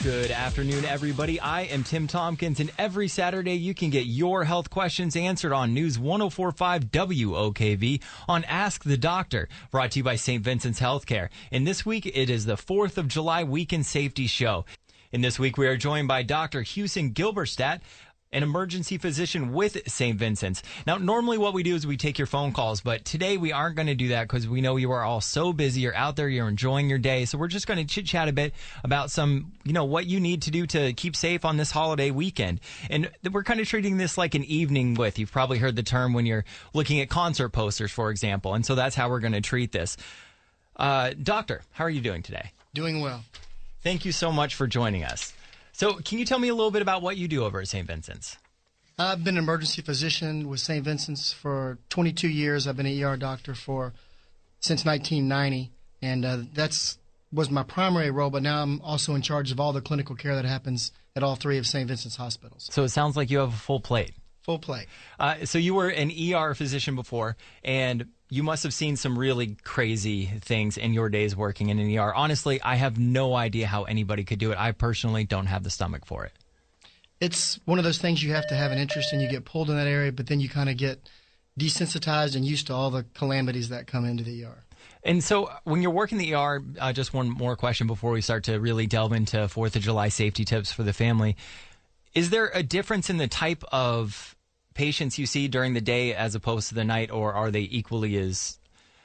Good afternoon, everybody. I am Tim Tompkins, and every Saturday you can get your health questions answered on News 104.5 WOKV on Ask the Doctor, brought to you by St. Vincent's Healthcare. And this week, it is the 4th of July Weekend Safety Show. And this week, we are joined by Dr. Houston Gilberstadt, an emergency physician with St. Vincent's. Now, normally what we do is we take your phone calls, but today we aren't going to do that because we know you are all so busy. You're out there, you're enjoying your day. So we're just going to chit-chat a bit about some, what you need to do to keep safe on this holiday weekend. And we're kind of treating this like an evening with. You've probably heard the term when you're looking at concert posters, for example. And so that's how we're going to treat this. Doctor, how are you doing today? Doing well. Thank you so much for joining us. So can you tell me a little bit about what you do over at St. Vincent's? I've been an emergency physician with St. Vincent's for 22 years. I've been an ER doctor since 1990, and that was my primary role, but now I'm also in charge of all the clinical care that happens at all three of St. Vincent's hospitals. So it sounds like you have a full plate. Full plate. So you were an ER physician before, and you must have seen some really crazy things in your days working in an ER. Honestly, I have no idea how anybody could do it. I personally don't have the stomach for it. It's one of those things you have to have an interest in. You get pulled in that area, but then you kind of get desensitized and used to all the calamities that come into the ER. And so when you're working the ER, just one more question before we start to really delve into 4th of July safety tips for the family. Is there a difference in the type of patients you see during the day as opposed to the night, or are they equally as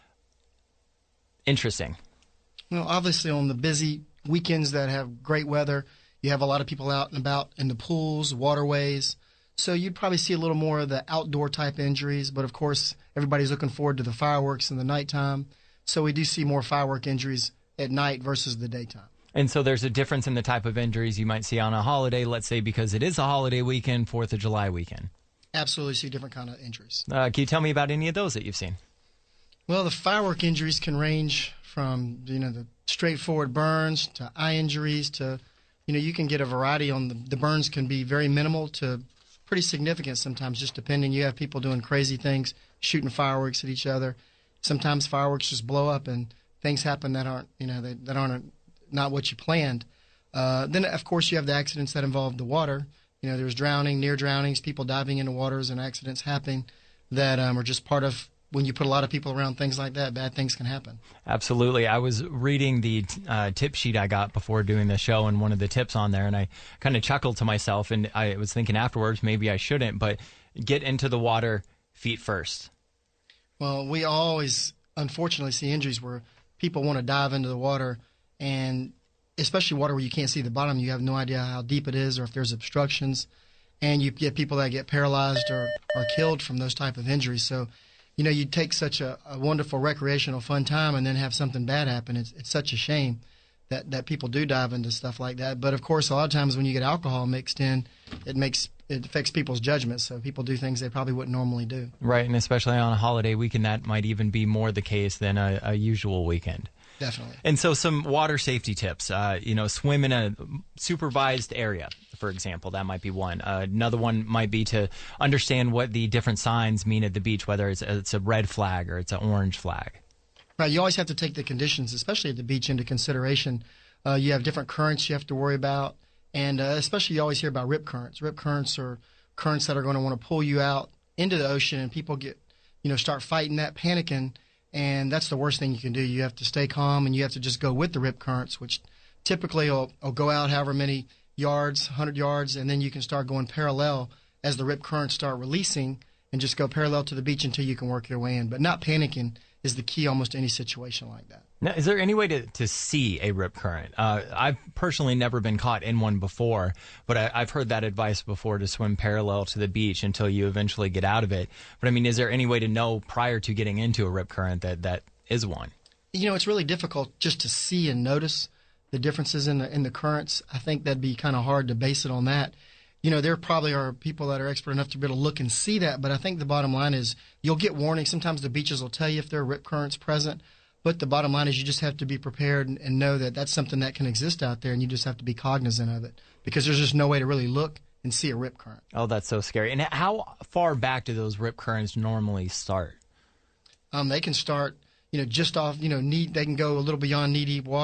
interesting? Well, obviously on the busy weekends that have great weather, you have a lot of people out and about in the pools, waterways. So you'd probably see a little more of the outdoor type injuries, but of course everybody's looking forward to the fireworks in the nighttime. So we do see more firework injuries at night versus the daytime. And so there's a difference in the type of injuries you might see on a holiday, let's say because it is a holiday weekend, 4th of July weekend. Absolutely see different kind of injuries. Can you tell me about any of those that you've seen? Well, the firework injuries can range from, the straightforward burns to eye injuries to, you can get a variety on the burns can be very minimal to pretty significant sometimes, just depending. You have people doing crazy things, shooting fireworks at each other. Sometimes fireworks just blow up and things happen that aren't, that aren't not what you planned. Then, of course, you have the accidents that involve the water. There's drowning, near drownings, people diving into waters and accidents happening that are just part of when you put a lot of people around things like that, bad things can happen. Absolutely. I was reading the tip sheet I got before doing the show, and one of the tips on there, and I kind of chuckled to myself, and I was thinking afterwards maybe I shouldn't, but get into the water feet first. Well, we always, unfortunately, see injuries where people want to dive into the water, and especially water where you can't see the bottom. You have no idea how deep it is or if there's obstructions, and you get people that get paralyzed or are killed from those type of injuries. So, you take such a wonderful recreational fun time and then have something bad happen. It's such a shame that people do dive into stuff like that. But, of course, a lot of times when you get alcohol mixed in, it affects people's judgment. So people do things they probably wouldn't normally do. Right, and especially on a holiday weekend, that might even be more the case than a usual weekend. Definitely. And so some water safety tips, swim in a supervised area, for example. That might be one. Another one might be to understand what the different signs mean at the beach, whether it's a red flag or it's an orange flag. Right. You always have to take the conditions, especially at the beach, into consideration. You have different currents you have to worry about, and especially you always hear about rip currents. Rip currents are currents that are going to want to pull you out into the ocean, and people start fighting that, panicking. And that's the worst thing you can do. You have to stay calm, and you have to just go with the rip currents, which typically will go out however many yards, 100 yards, and then you can start going parallel as the rip currents start releasing and just go parallel to the beach until you can work your way in. But not panicking is the key almost to any situation like that. Now, is there any way to see a rip current? I've personally never been caught in one before, but I've heard that advice before to swim parallel to the beach until you eventually get out of it. But, is there any way to know prior to getting into a rip current that is one? It's really difficult just to see and notice the differences in the currents. I think that'd be kind of hard to base it on that. There probably are people that are expert enough to be able to look and see that, but I think the bottom line is you'll get warnings. Sometimes the beaches will tell you if there are rip currents present, but the bottom line is you just have to be prepared and know that that's something that can exist out there, and you just have to be cognizant of it because there's just no way to really look and see a rip current. Oh, that's so scary. And how far back do those rip currents normally start? They can start, just off, they can go a little beyond knee-deep water,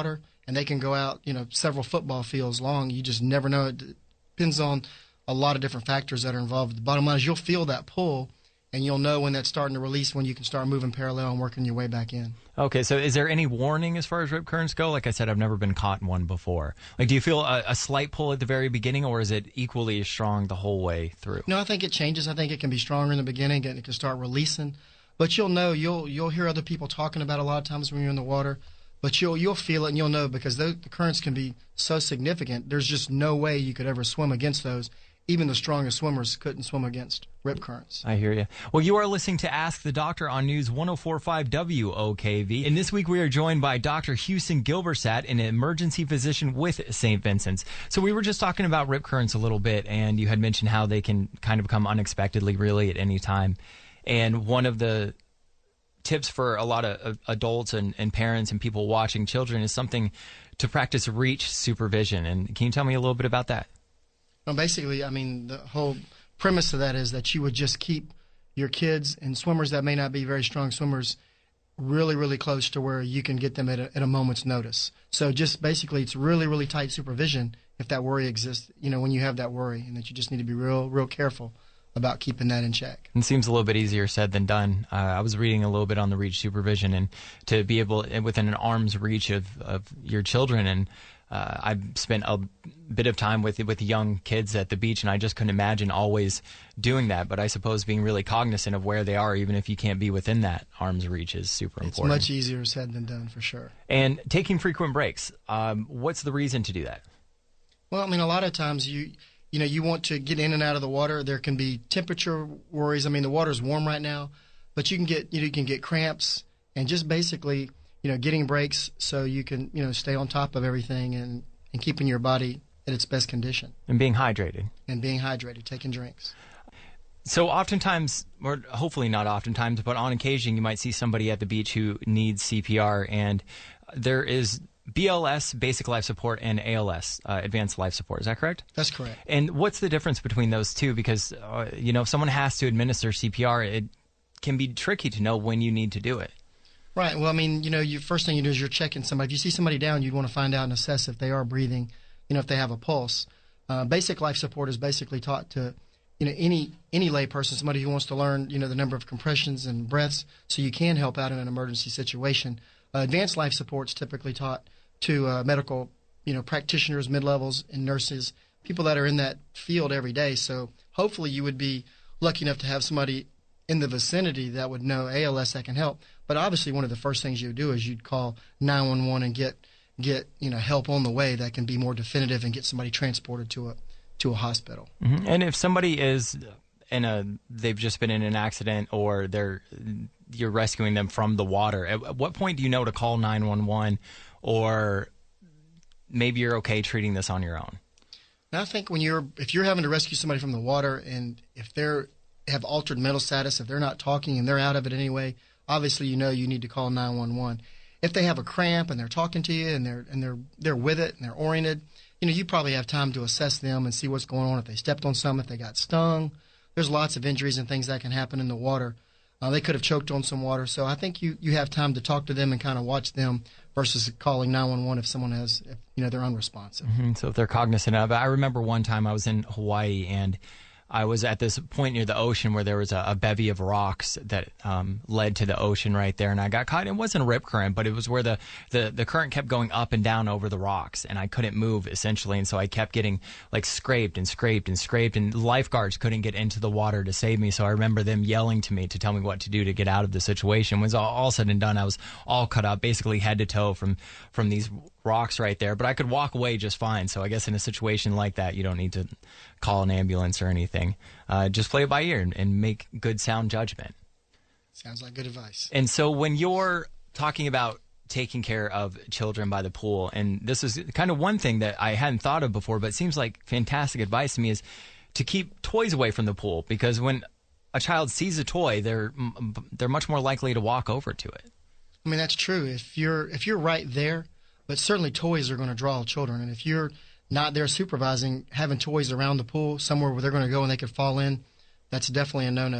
and they can go out, several football fields long. You just never know. It depends on a lot of different factors that are involved. The bottom line is you'll feel that pull, and you'll know when that's starting to release, when you can start moving parallel and working your way back in. Okay, so is there any warning as far as rip currents go? Like I said, I've never been caught in one before. Like, do you feel a slight pull at the very beginning, or is it equally as strong the whole way through? No, I think it changes. I think it can be stronger in the beginning, and it can start releasing. But you'll hear other people talking about it a lot of times when you're in the water. But you'll feel it, and you'll know, because the currents can be so significant. There's just no way you could ever swim against those. Even the strongest swimmers couldn't swim against rip currents. I hear you. Well, you are listening to Ask the Doctor on News 104.5 WOKV. And this week we are joined by Dr. Houston Gilbersat, an emergency physician with St. Vincent's. So we were just talking about rip currents a little bit, and you had mentioned how they can kind of come unexpectedly, really, at any time. And one of the tips for a lot of adults and parents and people watching children is something to practice reach supervision. And can you tell me a little bit about that? Well, basically, the whole premise of that is that you would just keep your kids and swimmers that may not be very strong swimmers really, really close to where you can get them at a moment's notice. So just basically, it's really, really tight supervision if that worry exists, when you have that worry, and that you just need to be real, real careful about keeping that in check. It seems a little bit easier said than done. I was reading a little bit on the reach supervision, and to be able, within an arm's reach of your children, and I've spent a bit of time with young kids at the beach, and I just couldn't imagine always doing that. But I suppose being really cognizant of where they are, even if you can't be within that arm's reach, is super important. It's much easier said than done, for sure. And taking frequent breaks, what's the reason to do that? Well, a lot of times you want to get in and out of the water. There can be temperature worries. The water's warm right now, but you can get cramps, and just basically getting breaks so you can stay on top of everything and keeping your body at its best condition. And being hydrated. Taking drinks. So oftentimes, or hopefully not oftentimes, but on occasion, you might see somebody at the beach who needs CPR, and there is BLS, basic life support, and ALS, advanced life support. Is that correct? That's correct. And what's the difference between those two? Because, if someone has to administer CPR, it can be tricky to know when you need to do it. Right. Well, first thing you do is you're checking somebody. If you see somebody down, you'd want to find out and assess if they are breathing, if they have a pulse. Basic life support is basically taught to, any lay person, somebody who wants to learn, the number of compressions and breaths, so you can help out in an emergency situation. Advanced life support is typically taught to medical, practitioners, mid-levels, and nurses, people that are in that field every day. So hopefully you would be lucky enough to have somebody in the vicinity that would know ALS that can help. But obviously one of the first things you would do is you'd call 911 and get help on the way that can be more definitive and get somebody transported to a hospital. Mm-hmm. And if somebody is they've just been in an accident, or you're rescuing them from the water, at what point do you know to call 911, or maybe you're okay treating this on your own? And I think if you're having to rescue somebody from the water, and if they're have altered mental status, if they're not talking and they're out of it anyway, obviously you need to call 911. If they have a cramp and they're talking to you and they're with it and they're oriented, you probably have time to assess them and see what's going on. If they stepped on something, if they got stung, there's lots of injuries and things that can happen in the water. They could have choked on some water. So I think you have time to talk to them and kind of watch them versus calling 911 if someone they're unresponsive. Mm-hmm. So if they're cognizant of it. I remember one time I was in Hawaii, and I was at this point near the ocean where there was a bevy of rocks that led to the ocean right there, and I got caught. It wasn't a rip current, but it was where the current kept going up and down over the rocks, and I couldn't move, essentially, and so I kept getting scraped, and lifeguards couldn't get into the water to save me, so I remember them yelling to me to tell me what to do to get out of the situation. When it was all said and done, I was all cut up, basically head to toe from these rocks right there, but I could walk away just fine. So I guess in a situation like that, you don't need to call an ambulance or anything. Just play it by ear and make good sound judgment. Sounds like good advice. And so when you're talking about taking care of children by the pool, and this is kind of one thing that I hadn't thought of before, but it seems like fantastic advice to me, is to keep toys away from the pool, because when a child sees a toy, they're much more likely to walk over to it. That's true. If you're right there, but certainly toys are going to draw children. And if you're not there supervising, having toys around the pool somewhere where they're going to go and they could fall in, that's definitely a no-no.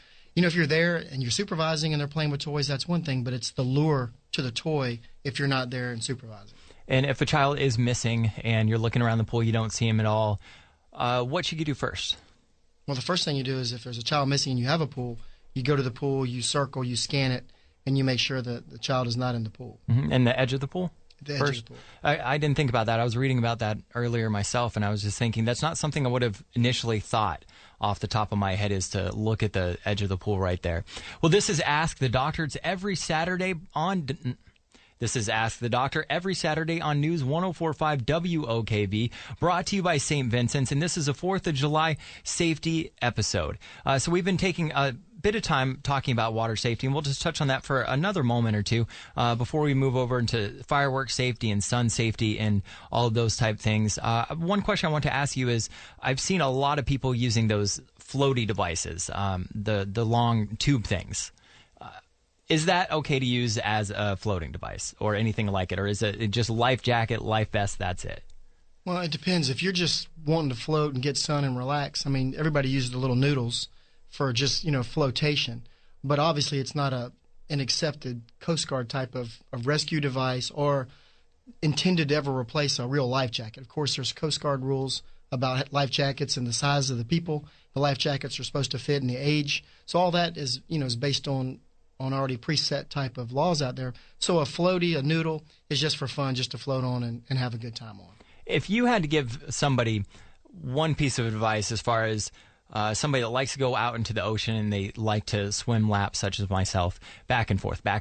If you're there and you're supervising and they're playing with toys, that's one thing, but it's the lure to the toy if you're not there and supervising. And if a child is missing and you're looking around the pool, you don't see him at all, what should you do first? Well, the first thing you do is if there's a child missing and you have a pool, you go to the pool, you circle, you scan it, and you make sure that the child is not in the pool. Mm-hmm. And the edge of the pool? The edge first? of the pool. I didn't think about that. I was reading about that earlier myself, and I was just thinking that's not something I would have initially thought off the top of my head, is to look at the edge of the pool right there. Well, this is Ask the Doctor. It's every Saturday on... This is Ask the Doctor every Saturday on News 104.5 WOKV, brought to you by St. Vincent's, and this is a 4th of July safety episode. So we've been taking a bit of time talking about water safety, and we'll just touch on that for another moment or two before we move over into fireworks safety and sun safety and all of those type things. One question I want to ask you is, I've seen a lot of people using those floaty devices, the long tube things. Is that okay to use as a floating device or anything like it? Or is it just life jacket, life vest, that's it? Well, it depends. If you're just wanting to float and get sun and relax, I mean, everybody uses the little noodles for just, flotation. But obviously it's not an accepted Coast Guard type of rescue device or intended to ever replace a real life jacket. Of course, there's Coast Guard rules about life jackets and the size of the people. The life jackets are supposed to fit and the age. So all that is, is based on already preset type of laws out there. So a floaty, a noodle, is just for fun, just to float on and have a good time on. If you had to give somebody one piece of advice as far as somebody that likes to go out into the ocean and they like to swim laps, such as myself, back and forth,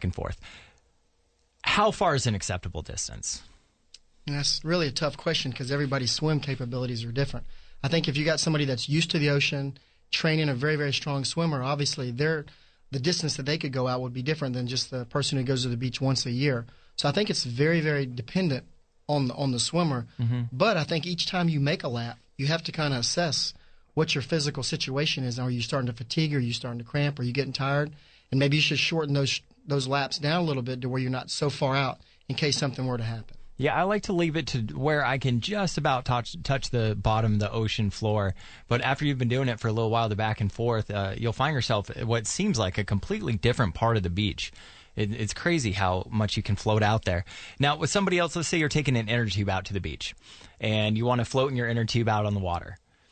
how far is an acceptable distance? And that's really a tough question because everybody's swim capabilities are different. I think if you got somebody that's used to the ocean, training a very, very strong swimmer, obviously the distance that they could go out would be different than just the person who goes to the beach once a year. So I think it's very, very dependent on the swimmer. Mm-hmm. But I think each time you make a lap, you have to kind of assess what your physical situation is. Are you starting to fatigue? Are you starting to cramp? Are you getting tired? And maybe you should shorten those laps down a little bit to where you're not so far out in case something were to happen. Yeah, I like to leave it to where I can just about touch the bottom of the ocean floor. But after you've been doing it for a little while, the back and forth, you'll find yourself at what seems like a completely different part of the beach. It's crazy how much you can float out there. Now, with somebody else, let's say you're taking an inner tube out to the beach, and you want to float in your inner tube out on the water.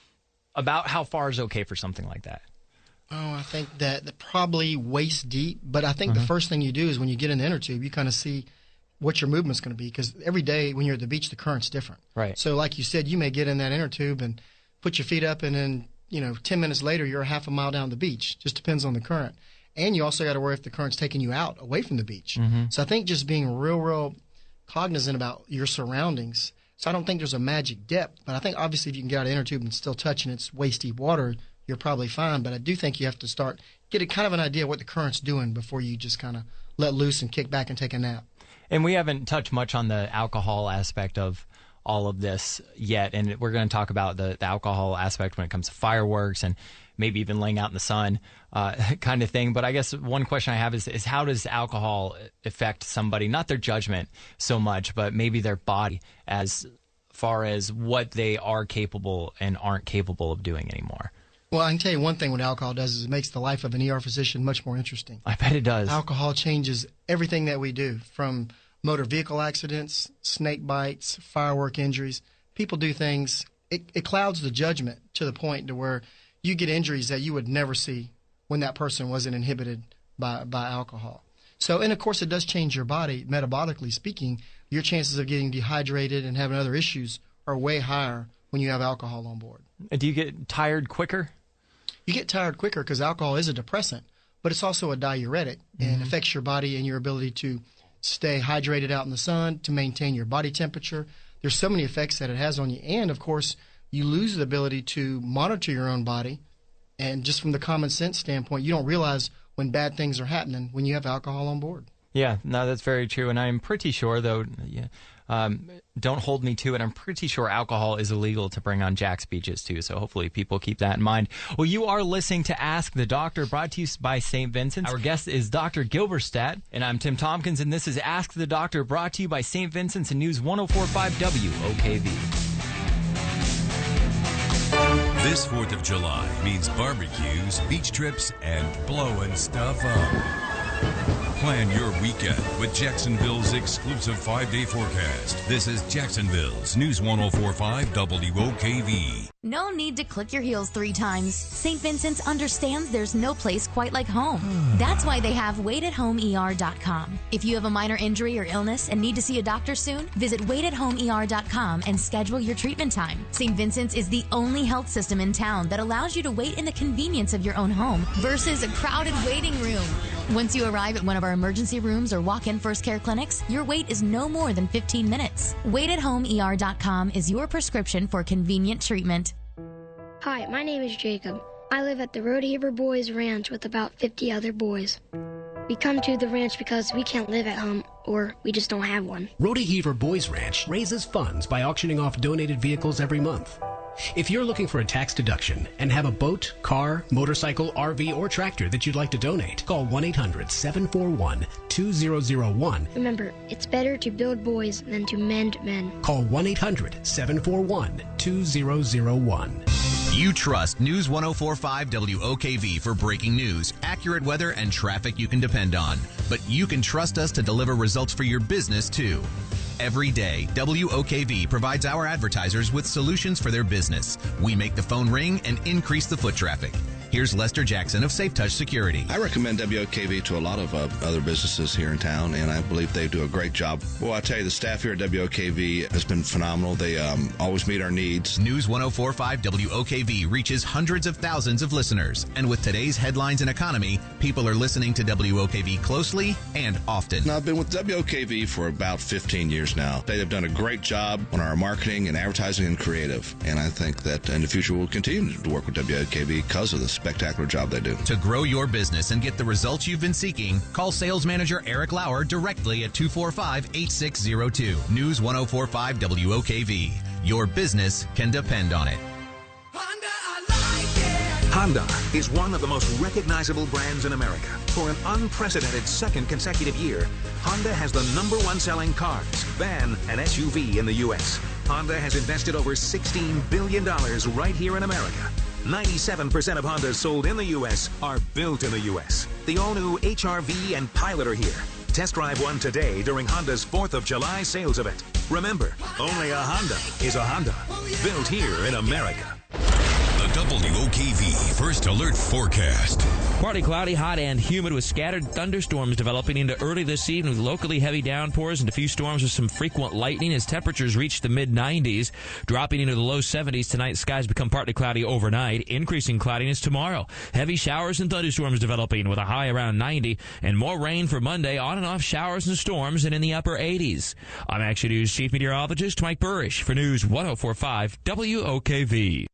About how far is okay for something like that? Oh, I think that probably waist deep. But I think the first thing you do is when you get in the inner tube, you kind of see what your movement's going to be, because every day when you're at the beach, the current's different. Right. So like you said, you may get in that inner tube and put your feet up, and then 10 minutes later you're a half a mile down the beach. Just depends on the current. And you also got to worry if the current's taking you out away from the beach. Mm-hmm. So I think just being real cognizant about your surroundings. So I don't think there's a magic depth, but I think obviously if you can get out of the inner tube and still touching its waist deep water, you're probably fine. But I do think you have to get a kind of an idea of what the current's doing before you just kind of let loose and kick back and take a nap. And we haven't touched much on the alcohol aspect of all of this yet, and we're going to talk about the alcohol aspect when it comes to fireworks and maybe even laying out in the sun kind of thing. But I guess one question I have is how does alcohol affect somebody, not their judgment so much, but maybe their body as far as what they are capable and aren't capable of doing anymore? Well, I can tell you one thing what alcohol does is it makes the life of an ER physician much more interesting. I bet it does. Alcohol changes everything that we do, from motor vehicle accidents, snake bites, firework injuries. People do things, it clouds the judgment to the point to where you get injuries that you would never see when that person wasn't inhibited by alcohol. So, and of course it does change your body, metabolically speaking. Your chances of getting dehydrated and having other issues are way higher when you have alcohol on board. Do you get tired quicker? You get tired quicker because alcohol is a depressant, but it's also a diuretic and affects your body and your ability to stay hydrated out in the sun, to maintain your body temperature. There's so many effects that it has on you. And, of course, you lose the ability to monitor your own body. And just from the common sense standpoint, you don't realize when bad things are happening when you have alcohol on board. Yeah, no, that's very true. And I'm pretty sure, though, don't hold me to it, I'm pretty sure alcohol is illegal to bring on Jack's beaches, too. So hopefully people keep that in mind. Well, you are listening to Ask the Doctor, brought to you by St. Vincent's. Our guest is Dr. Gilberstadt, and I'm Tim Tompkins, and this is Ask the Doctor, brought to you by St. Vincent's and News 104.5 WOKV. This 4th of July means barbecues, beach trips, and blowing stuff up. Plan your weekend with Jacksonville's exclusive 5-day forecast. This is Jacksonville's News 104.5 WOKV. No need to click your heels 3 times. St. Vincent's understands there's no place quite like home. That's why they have waithathomeer.com. If you have a minor injury or illness and need to see a doctor soon, visit waithathomeer.com and schedule your treatment time. St. Vincent's is the only health system in town that allows you to wait in the convenience of your own home versus a crowded waiting room. Once you arrive at one of our emergency rooms or walk-in first care clinics, your wait is no more than 15 minutes. Waithathomeer.com is your prescription for convenient treatment. Hi, my name is Jacob. I live at the Rodeheaver Boys Ranch with about 50 other boys. We come to the ranch because we can't live at home, or we just don't have one. Rodeheaver Boys Ranch raises funds by auctioning off donated vehicles every month. If you're looking for a tax deduction and have a boat, car, motorcycle, RV, or tractor that you'd like to donate, call 1-800-741-2001. Remember, it's better to build boys than to mend men. Call 1-800-741-2001. You trust News 104.5 WOKV for breaking news, accurate weather, and traffic you can depend on. But you can trust us to deliver results for your business, too. Every day, WOKV provides our advertisers with solutions for their business. We make the phone ring and increase the foot traffic. Here's Lester Jackson of Safe Touch Security. I recommend WOKV to a lot of other businesses here in town, and I believe they do a great job. Well, I tell you, the staff here at WOKV has been phenomenal. They always meet our needs. News 104.5 WOKV reaches hundreds of thousands of listeners. And with today's headlines and economy, people are listening to WOKV closely and often. Now, I've been with WOKV for about 15 years now. They have done a great job on our marketing and advertising and creative. And I think that in the future we'll continue to work with WOKV because of the spectacular job they do. To grow your business and get the results you've been seeking, call sales manager Eric Lauer directly at 245-8602. News 104.5 WOKV. Your business can depend on it. Honda is one of the most recognizable brands in America. For an unprecedented second consecutive year, Honda has the #1 selling cars, van, and SUV in the U.S. Honda has invested over $16 billion right here in America. 97% of Hondas sold in the U.S. are built in the U.S. The all-new HR-V and Pilot are here. Test drive one today during Honda's 4th of July sales event. Remember, only a Honda is a Honda. Built here in America. The WOKV First Alert Forecast. Partly cloudy, hot, and humid with scattered thunderstorms developing into early this evening with locally heavy downpours and a few storms with some frequent lightning as temperatures reach the mid-90s. Dropping into the low 70s tonight, skies become partly cloudy overnight. Increasing cloudiness tomorrow. Heavy showers and thunderstorms developing with a high around 90 and more rain for Monday, on and off showers and storms and in the upper 80s. I'm Action News Chief Meteorologist Mike Burrish for News 104.5 WOKV.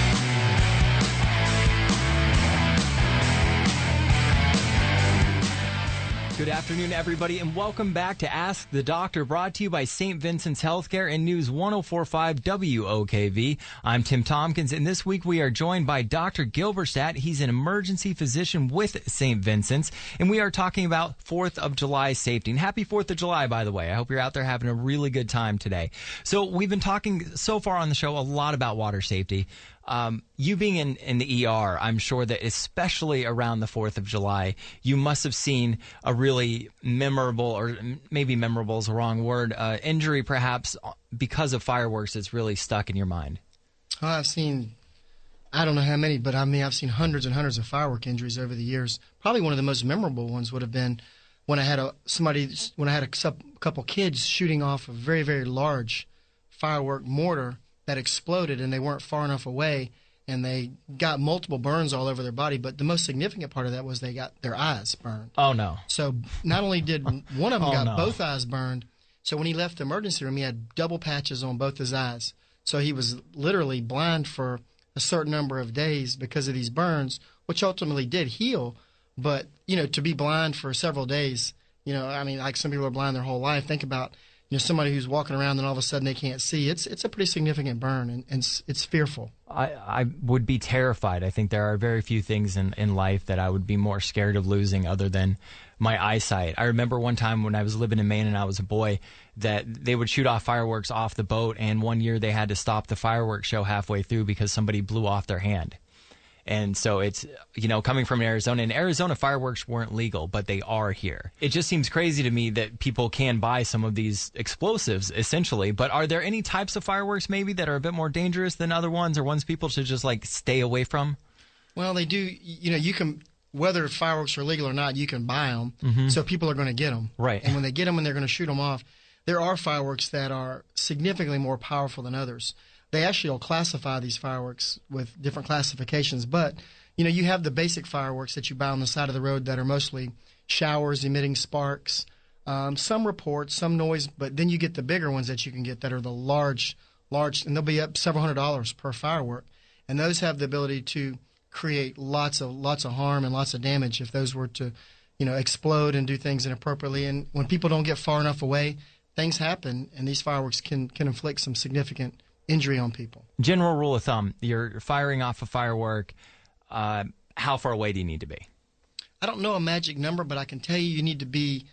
Good afternoon, everybody, and welcome back to Ask the Doctor, brought to you by St. Vincent's Healthcare and News 104.5 WOKV. I'm Tim Tompkins, and this week we are joined by Dr. Gilberstadt. He's an emergency physician with St. Vincent's, and we are talking about 4th of July safety. And happy 4th of July, by the way. I hope you're out there having a really good time today. So we've been talking so far on the show a lot about water safety. You being in the ER, I'm sure that especially around the 4th of July, you must have seen a really memorable, or maybe memorable is the wrong word, injury perhaps because of fireworks that's really stuck in your mind. I've seen, I don't know how many, but I mean, I've seen hundreds and hundreds of firework injuries over the years. Probably one of the most memorable ones would have been when I had a couple kids shooting off a very, very large firework mortar that exploded, and they weren't far enough away, and they got multiple burns all over their body. But the most significant part of that was they got their eyes burned. Oh, no. So not only did one of them got both eyes burned, so when he left the emergency room, he had double patches on both his eyes. So he was literally blind for a certain number of days because of these burns, which ultimately did heal. But, you know, to be blind for several days, you know, I mean, like some people are blind their whole life. Think about, you know, somebody who's walking around and all of a sudden they can't see. It's a pretty significant burn, and it's fearful. I would be terrified. I think there are very few things in life that I would be more scared of losing other than my eyesight. I remember one time when I was living in Maine and I was a boy that they would shoot off fireworks off the boat, and one year they had to stop the fireworks show halfway through because somebody blew off their hand. And so it's, coming from Arizona. In Arizona, fireworks weren't legal, but they are here. It just seems crazy to me that people can buy some of these explosives, essentially. But are there any types of fireworks maybe that are a bit more dangerous than other ones, or ones people should just stay away from? Well, they do. You can, whether fireworks are legal or not, you can buy them. Mm-hmm. So people are going to get them. Right. And when they get them and they're going to shoot them off, there are fireworks that are significantly more powerful than others. They actually will classify these fireworks with different classifications. But, you have the basic fireworks that you buy on the side of the road that are mostly showers emitting sparks, some reports, some noise. But then you get the bigger ones that you can get that are the large, and they'll be up several $100s per firework. And those have the ability to create lots of harm and lots of damage if those were to, explode and do things inappropriately. And when people don't get far enough away, things happen, and these fireworks can inflict some significant injury on people. General rule of thumb, you're firing off a firework, how far away do you need to be? I don't know a magic number, but I can tell you need to be,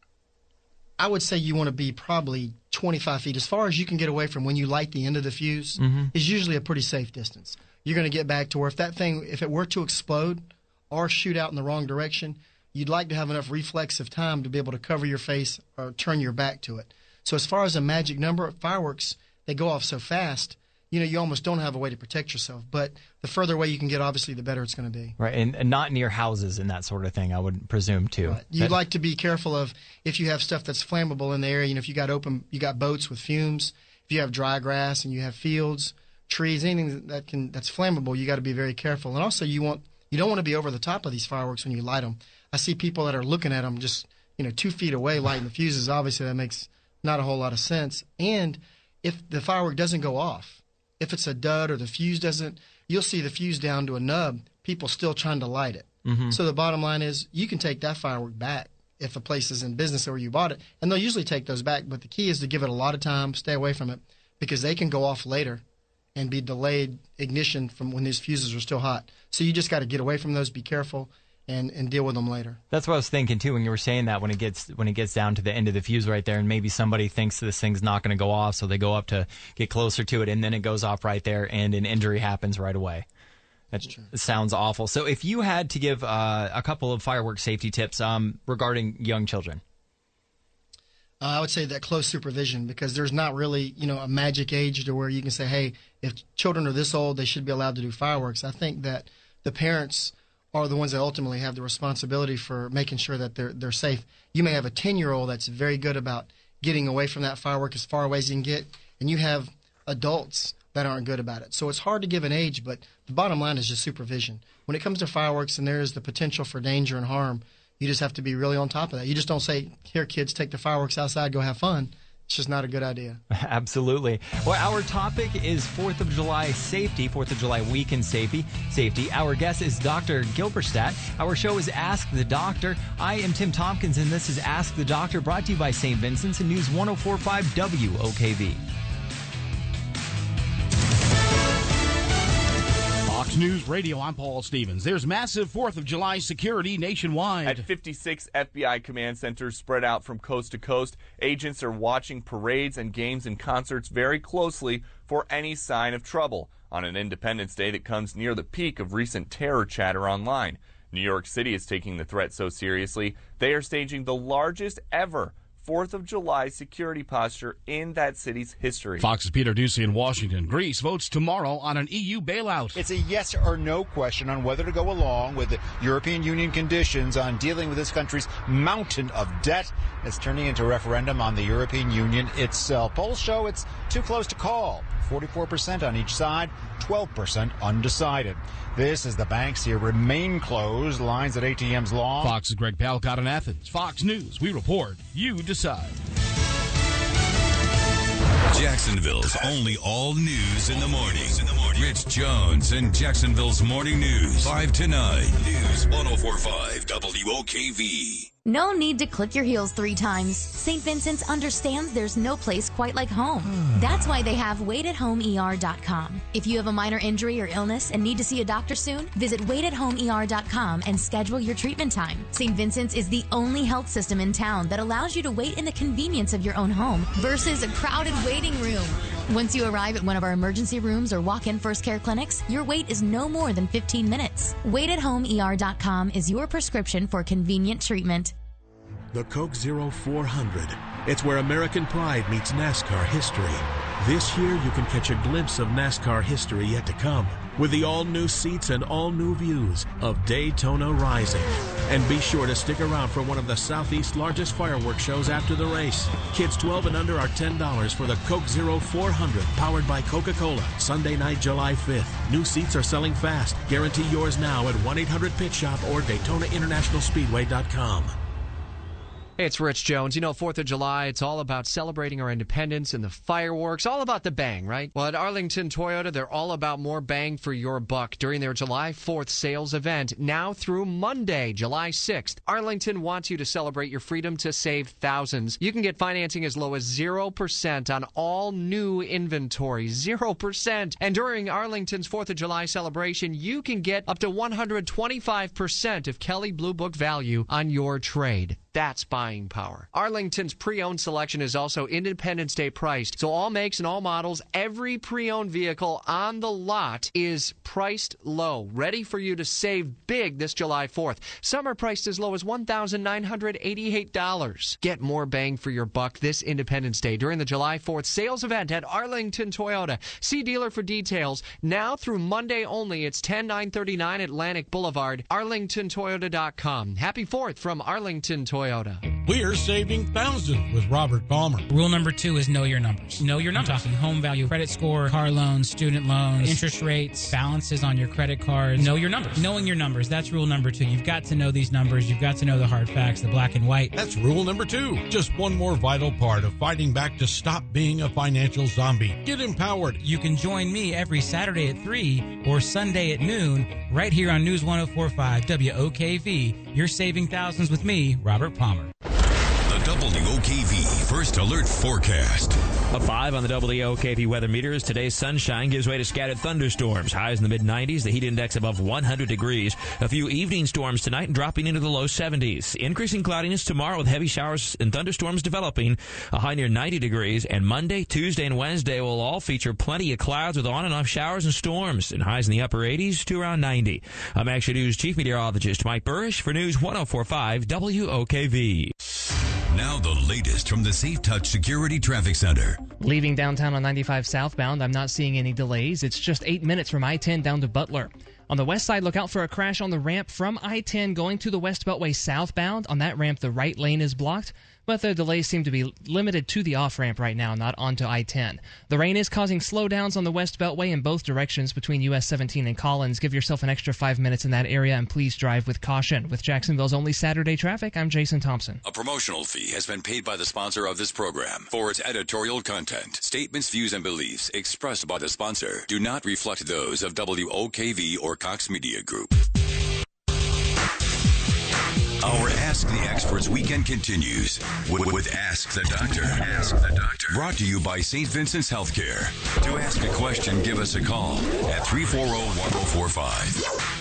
I would say you want to be probably 25 feet. As far as you can get away from when you light the end of the fuse is usually a pretty safe distance. You're going to get back to where if it were to explode or shoot out in the wrong direction, you'd like to have enough reflexive time to be able to cover your face or turn your back to it. So as far as a magic number, fireworks, they go off so fast, you almost don't have a way to protect yourself. But the further away you can get, obviously, the better it's going to be. Right, and not near houses and that sort of thing, I would presume, too. Right. You'd like to be careful of if you have stuff that's flammable in the area. If you got boats with fumes, if you have dry grass and you have fields, trees, anything that's flammable, you got to be very careful. And also, you don't want to be over the top of these fireworks when you light them. I see people that are looking at them just 2 feet away lighting the fuses. Obviously, that makes not a whole lot of sense. And if the firework doesn't go off, if it's a dud or the fuse doesn't, you'll see the fuse down to a nub, people still trying to light it. Mm-hmm. So the bottom line is you can take that firework back if a place is in business where you bought it, and they'll usually take those back. But the key is to give it a lot of time, stay away from it, because they can go off later and be delayed ignition from when these fuses are still hot. So you just got to get away from those, be careful, and deal with them later. That's what I was thinking too when you were saying that, when it gets down to the end of the fuse right there, and maybe somebody thinks this thing's not going to go off, so they go up to get closer to it, and then it goes off right there, and an injury happens right away. That sounds awful. So if you had to give a couple of fireworks safety tips regarding young children. I would say that close supervision, because there's not really, a magic age to where you can say, hey, if children are this old, they should be allowed to do fireworks. I think that the parents are the ones that ultimately have the responsibility for making sure that they're safe. You may have a 10-year-old that's very good about getting away from that firework as far away as you can get, and you have adults that aren't good about it. So it's hard to give an age, but the bottom line is just supervision. When it comes to fireworks and there is the potential for danger and harm, you just have to be really on top of that. You just don't say, here, kids, take the fireworks outside, go have fun. It's just not a good idea. Absolutely. Well, our topic is 4th of July safety, 4th of July weekend safety. Our guest is Dr. Gilberstadt. Our show is Ask the Doctor. I am Tim Tompkins, and this is Ask the Doctor, brought to you by St. Vincent's and News 104.5 WOKV. Fox News Radio, I'm Paul Stevens. There's massive 4th of July security nationwide. At 56 FBI command centers spread out from coast to coast, agents are watching parades and games and concerts very closely for any sign of trouble on an Independence Day that comes near the peak of recent terror chatter online. New York City is taking the threat so seriously, they are staging the largest ever 4th of July security posture in that city's history. Fox's Peter Ducey in Washington. Greece votes tomorrow on an EU bailout. It's a yes or no question on whether to go along with the European Union conditions on dealing with this country's mountain of debt. It's turning into a referendum on the European Union itself. Polls show it's too close to call. 44% on each side, 12% undecided. This as the banks here remain closed, lines at ATMs long. Fox's Greg Palcott in Athens. Fox News, we report, you decide. Jacksonville's only all news in the morning. Rich Jones and Jacksonville's Morning News, 5 to 9. News 104.5 WOKV. No need to click your heels 3 times. St. Vincent's understands there's no place quite like home. That's why they have waithathomeer.com. If you have a minor injury or illness and need to see a doctor soon, visit waithathomeer.com and schedule your treatment time. St. Vincent's is the only health system in town that allows you to wait in the convenience of your own home versus a crowded waiting room. Once you arrive at one of our emergency rooms or walk-in first care clinics, your wait is no more than 15 minutes. WaitAtHomeER.com is your prescription for convenient treatment. The Coke Zero 400. It's where American pride meets NASCAR history. This year, you can catch a glimpse of NASCAR history yet to come with the all-new seats and all-new views of Daytona Rising. And be sure to stick around for one of the Southeast's largest fireworks shows after the race. Kids 12 and under are $10 for the Coke Zero 400, powered by Coca-Cola. Sunday night, July 5th. New seats are selling fast. Guarantee yours now at 1-800-PIT-SHOP or DaytonaInternationalSpeedway.com. Hey, it's Rich Jones. You know, 4th of July, it's all about celebrating our independence and the fireworks, all about the bang, right? Well, at Arlington Toyota, they're all about more bang for your buck during their July 4th sales event, now through Monday, July 6th. Arlington wants you to celebrate your freedom to save thousands. You can get financing as low as 0% on all new inventory, 0%. And during Arlington's 4th of July celebration, you can get up to 125% of Kelley Blue Book value on your trade. That's buying power. Arlington's pre-owned selection is also Independence Day priced. So all makes and all models, every pre-owned vehicle on the lot is priced low, ready for you to save big this July 4th. Some are priced as low as $1,988. Get more bang for your buck this Independence Day during the July 4th sales event at Arlington Toyota. See dealer for details. Now through Monday only, it's 10939 Atlantic Boulevard, arlingtontoyota.com. Happy 4th from Arlington Toyota. We're saving thousands with Robert Palmer. Rule number 2 is know your numbers. Know your numbers. I'm talking home value, credit score, car loans, student loans, interest rates, balances on your credit cards. Know your numbers. Knowing your numbers, that's rule number 2. You've got to know these numbers. You've got to know the hard facts, the black and white. That's rule number 2. Just one more vital part of fighting back to stop being a financial zombie. Get empowered. You can join me every Saturday at 3 or Sunday at noon right here on News 104.5 WOKV. You're saving thousands with me, Robert Palmer. The WOKV First Alert Forecast. A 5 on the WOKV weather meters. Today's sunshine gives way to scattered thunderstorms. Highs in the mid-90s. The heat index above 100 degrees. A few evening storms tonight and dropping into the low 70s. Increasing cloudiness tomorrow with heavy showers and thunderstorms developing. A high near 90 degrees. And Monday, Tuesday, and Wednesday will all feature plenty of clouds with on and off showers and storms. And highs in the upper 80s to around 90. I'm Action News Chief Meteorologist Mike Burrish for News 104.5 WOKV. Now the latest from the Safe Touch Security Traffic Center. Leaving downtown on 95 southbound, I'm not seeing any delays. It's just 8 minutes from I-10 down to Butler. On the west side, look out for a crash on the ramp from I-10 going to the West Beltway southbound. On that ramp, the right lane is blocked, but the delays seem to be limited to the off-ramp right now, not onto I-10. The rain is causing slowdowns on the West Beltway in both directions between US 17 and Collins. Give yourself an extra 5 minutes in that area, and please drive with caution. With Jacksonville's only Saturday traffic, I'm Jason Thompson. A promotional fee has been paid by the sponsor of this program for its editorial content. Statements, views, and beliefs expressed by the sponsor do not reflect those of WOKV or Cox Media Group. Our Ask the Experts weekend continues with Ask the Doctor. Ask the Doctor. Brought to you by St. Vincent's Healthcare. To ask a question, give us a call at 340-1045.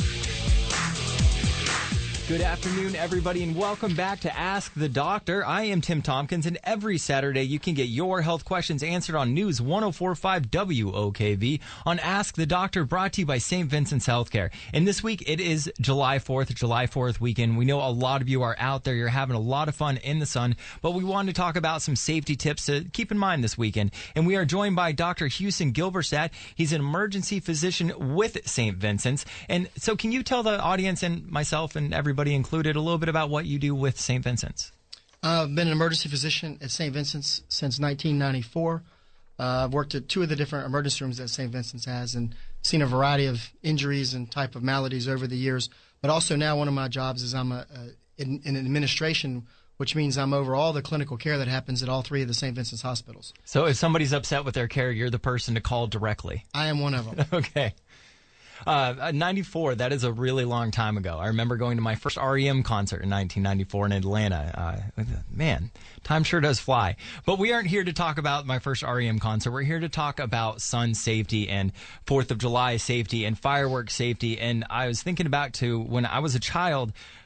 Good afternoon, everybody, and welcome back to Ask the Doctor. I am Tim Tompkins, and every Saturday you can get your health questions answered on News 104.5 WOKV on Ask the Doctor, brought to you by St. Vincent's Healthcare. And this week, it is July 4th weekend. We know a lot of you are out there. You're having a lot of fun in the sun, but we wanted to talk about some safety tips to keep in mind this weekend. And we are joined by Dr. Houston Gilberstadt. He's an emergency physician with St. Vincent's. And so can you tell the audience and myself and everybody included a little bit about what you do with St. Vincent's? I've been an emergency physician at St. Vincent's since 1994. I've worked at 2 of the different emergency rooms that St. Vincent's has and seen a variety of injuries and type of maladies over the years. But also now one of my jobs is I'm in administration, which means I'm over all the clinical care that happens at all 3 of the St. Vincent's hospitals. So if somebody's upset with their care, you're the person to call directly. I am one of them. Okay. 94, that is a really long time ago. I remember going to my first REM concert in 1994 in Atlanta. Man, time sure does fly. But we aren't here to talk about my first REM concert. We're here to talk about sun safety and 4th of July safety and fireworks safety. And I was thinking back to when I was a child.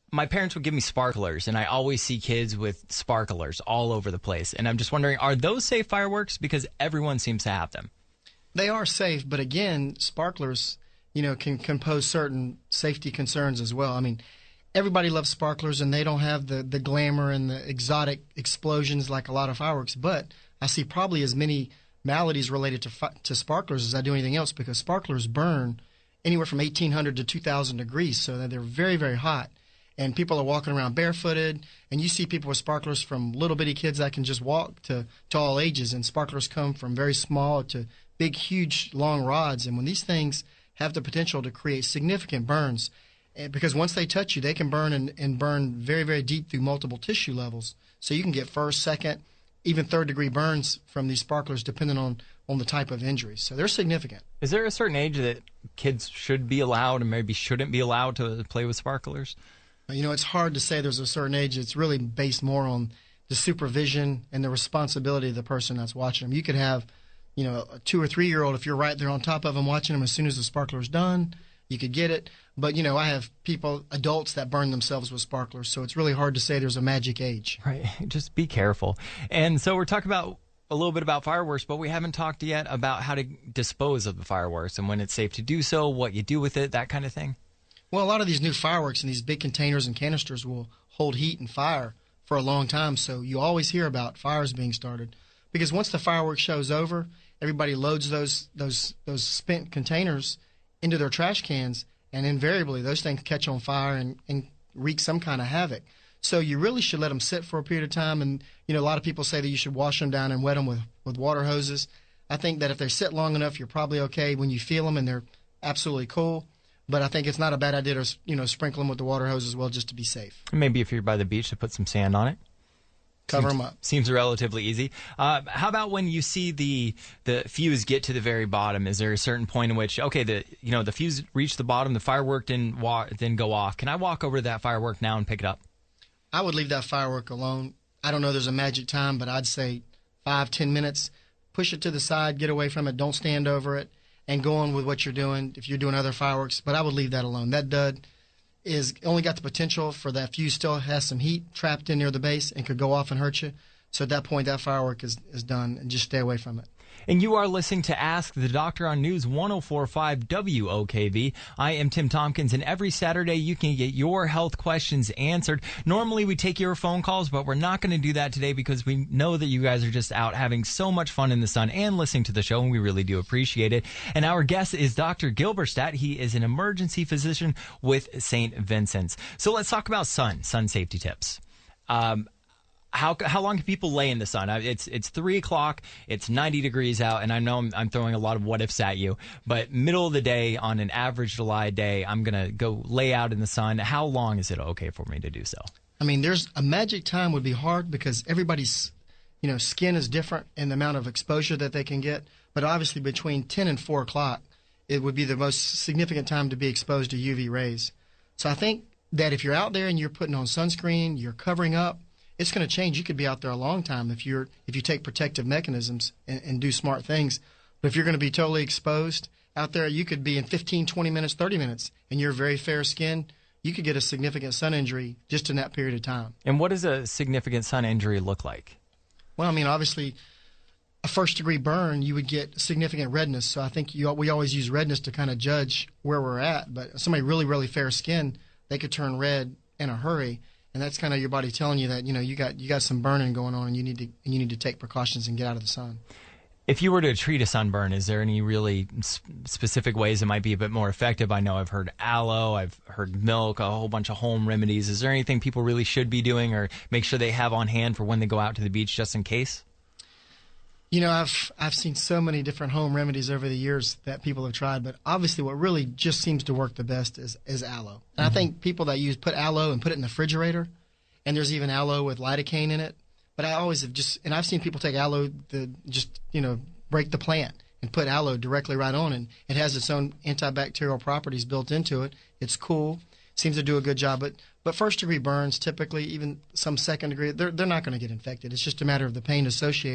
my parents would give me sparklers, and I always see kids with sparklers all over the place. And I'm just wondering, are those safe fireworks? Because everyone seems to have them. They are safe, but again, sparklers, can pose certain safety concerns as well. I mean, everybody loves sparklers, and they don't have the glamour and the exotic explosions like a lot of fireworks. But I see probably as many maladies related to sparklers as I do anything else, because sparklers burn anywhere from 1,800 to 2,000 degrees, so they're very, very hot. And people are walking around barefooted, and you see people with sparklers from little bitty kids that can just walk to all ages, and sparklers come from very small to big, huge, long rods. And when these things have the potential to create significant burns, because once they touch you, they can burn and burn very, very deep through multiple tissue levels. So you can get first, second, even third-degree burns from these sparklers depending on the type of injury. So they're significant. Is there a certain age that kids should be allowed and maybe shouldn't be allowed to play with sparklers? It's hard to say there's a certain age. It's really based more on the supervision and the responsibility of the person that's watching them. You could have, a 2 or 3 year old, if you're right there on top of them watching them, as soon as the sparkler's done, you could get it. But, I have adults that burn themselves with sparklers, so it's really hard to say there's a magic age. Right. Just be careful. And so we're talking about a little bit about fireworks, but we haven't talked yet about how to dispose of the fireworks and when it's safe to do so, what you do with it, that kind of thing. Well, a lot of these new fireworks in these big containers and canisters will hold heat and fire for a long time, so you always hear about fires being started. Because once the fireworks show's over, everybody loads those spent containers into their trash cans, and invariably those things catch on fire and wreak some kind of havoc. So you really should let them sit for a period of time, and a lot of people say that you should wash them down and wet them with water hoses. I think that if they sit long enough, you're probably okay when you feel them and they're absolutely cool. But I think it's not a bad idea to, sprinkle them with the water hose as well, just to be safe. Maybe if you're by the beach, to put some sand on it. Cover them up. Seems relatively easy. How about when you see the fuse get to the very bottom? Is there a certain point in which, okay, the fuse reached the bottom, the firework didn't go off. Can I walk over to that firework now and pick it up? I would leave that firework alone. I don't know there's a magic time, but I'd say 5-10 minutes. Push it to the side, get away from it, don't stand over it, and go on with what you're doing if you're doing other fireworks. But I would leave that alone. That dud is only got the potential for that fuse still has some heat trapped in near the base and could go off and hurt you. So at that point, that firework is done, and just stay away from it. And you are listening to Ask the Doctor on News 104.5 WOKV. I am Tim Tompkins, and every Saturday you can get your health questions answered. Normally we take your phone calls, but we're not going to do that today because we know that you guys are just out having so much fun in the sun and listening to the show, and we really do appreciate it. And our guest is Dr. Gilberstadt. He is an emergency physician with St. Vincent's. So let's talk about sun safety tips. How long can people lay in the sun? It's 3 o'clock. It's 90 degrees out, and I know I'm throwing a lot of what ifs at you. But middle of the day on an average July day, I'm gonna go lay out in the sun. How long is it okay for me to do so? I mean, there's a magic time would be hard because everybody's skin is different in the amount of exposure that they can get. But obviously, between 10 and 4 o'clock, it would be the most significant time to be exposed to UV rays. So I think that if you're out there and you're putting on sunscreen, you're covering up, it's going to change. You could be out there a long time if you take protective mechanisms and do smart things. But if you're going to be totally exposed out there, you could be in 15, 20 minutes, 30 minutes, and you're very fair skin. You could get a significant sun injury just in that period of time. And what does a significant sun injury look like? Well, I mean, obviously, a first-degree burn, you would get significant redness. So I think we always use redness to kind of judge where we're at. But somebody really, really fair skin, they could turn red in a hurry. And that's kind of your body telling you that you got some burning going on, and you need to take precautions and get out of the sun. If you were to treat a sunburn, is there any really specific ways it might be a bit more effective? I know I've heard aloe, I've heard milk, a whole bunch of home remedies. Is there anything people really should be doing or make sure they have on hand for when they go out to the beach just in case? I've seen so many different home remedies over the years that people have tried, but obviously what really just seems to work the best is aloe. And I think people that put aloe and put it in the refrigerator, and there's even aloe with lidocaine in it. But I always have and I've seen people take aloe break the plant and put aloe directly right on, and it has its own antibacterial properties built into it. It's cool, seems to do a good job. But first degree burns, typically, even some second degree, they're not going to get infected. It's just a matter of the pain associated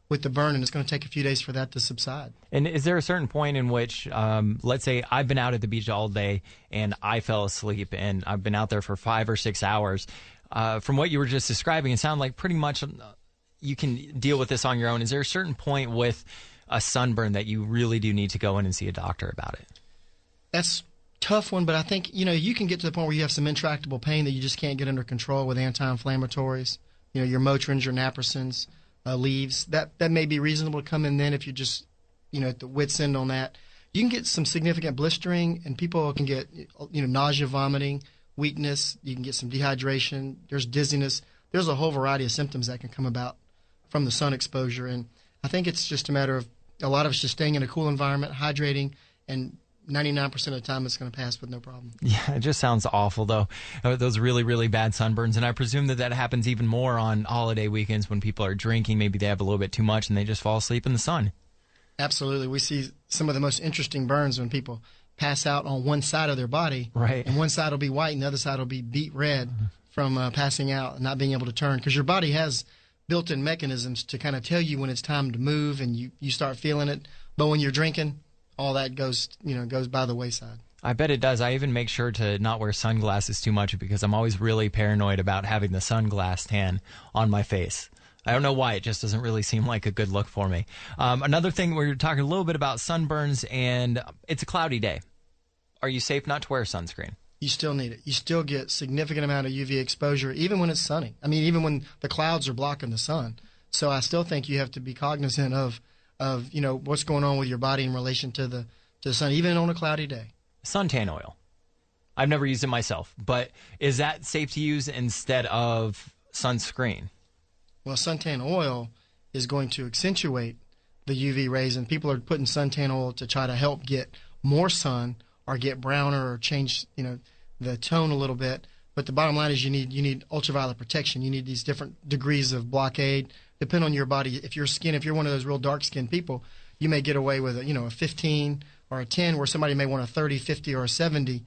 with the burn, and it's going to take a few days for that to subside. And is there a certain point in which, let's say I've been out at the beach all day and I fell asleep and I've been out there for 5 or 6 hours. From what you were just describing, it sounded like pretty much you can deal with this on your own. Is there a certain point with a sunburn that you really do need to go in and see a doctor about it? That's tough one, but I think, you can get to the point where you have some intractable pain that you just can't get under control with anti-inflammatories, your Motrins, your Naprosins, leaves. That may be reasonable to come in then if you're just, at the wit's end on that. You can get some significant blistering, and people can get, nausea, vomiting, weakness. You can get some dehydration. There's dizziness. There's a whole variety of symptoms that can come about from the sun exposure, and I think it's just a matter of a lot of us just staying in a cool environment, hydrating, and 99% of the time it's going to pass with no problem. Yeah, it just sounds awful, though. Those really, really bad sunburns. And I presume that happens even more on holiday weekends when people are drinking. Maybe they have a little bit too much and they just fall asleep in the sun. Absolutely. We see some of the most interesting burns when people pass out on one side of their body. Right. And one side will be white and the other side will be beet red from passing out and not being able to turn. Because your body has built-in mechanisms to kind of tell you when it's time to move, and you start feeling it. But when you're drinking, all that goes by the wayside. I bet it does. I even make sure to not wear sunglasses too much because I'm always really paranoid about having the sunglass tan on my face. I don't know why. It just doesn't really seem like a good look for me. Another thing, we're talking a little bit about sunburns, and it's a cloudy day. Are you safe not to wear sunscreen? You still need it. You still get significant amount of UV exposure even when it's sunny. I mean, even when the clouds are blocking the sun. So I still think you have to be cognizant of what's going on with your body in relation to the sun, even on a cloudy day. Suntan oil. I've never used it myself, but is that safe to use instead of sunscreen? Well, suntan oil is going to accentuate the UV rays, and people are putting suntan oil to try to help get more sun or get browner or change the tone a little bit. But the bottom line is you need ultraviolet protection. You need these different degrees of blockade. Depending on your body, if you're one of those real dark-skinned people, you may get away with a 15 or a 10, where somebody may want a 30, 50, or a 70,